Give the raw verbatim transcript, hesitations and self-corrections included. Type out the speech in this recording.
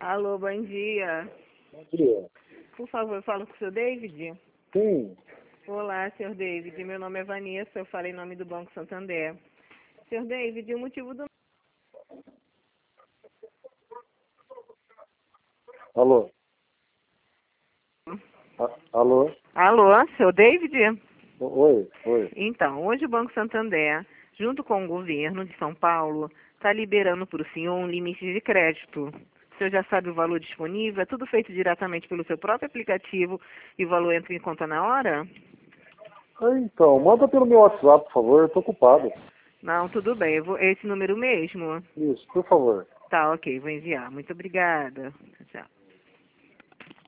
Alô, bom dia. Bom dia. Por favor, eu falo com o senhor David? Sim. Olá, senhor David. Meu nome é Vanessa, eu falo em nome do Banco Santander. senhor David, o motivo do... Alô? A- alô? Alô, senhor David? O- Oi, oi. Então, hoje o Banco Santander, junto com o governo de São Paulo, está liberando para o senhor um limite de crédito. O senhor já sabe o valor disponível, é tudo feito diretamente pelo seu próprio aplicativo e o valor entra em conta na hora? Ah, Então, manda pelo meu WhatsApp, por favor, eu tô ocupado. Não, tudo bem, eu vou... é esse número mesmo? Isso, por favor. Tá, ok, vou enviar. Muito obrigada. Tchau.